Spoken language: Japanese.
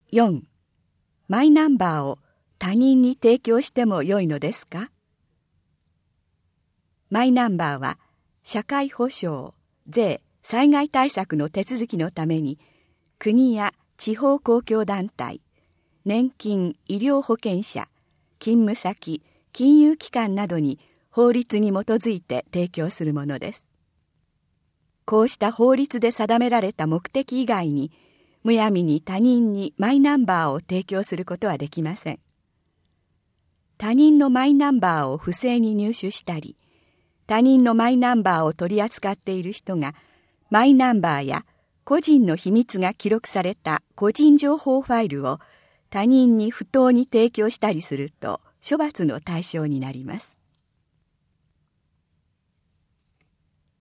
4. マイナンバーを他人に提供してもよいのですか？マイナンバーは社会保障、税、災害対策の手続きのために国や地方公共団体、年金・医療保険者、勤務先、金融機関などに法律に基づいて提供するものです。こうした法律で定められた目的以外にむやみに他人にマイナンバーを提供することはできません。他人のマイナンバーを不正に入手したり、他人のマイナンバーを取り扱っている人がマイナンバーや個人の秘密が記録された個人情報ファイルを他人に不当に提供したりすると処罰の対象になります。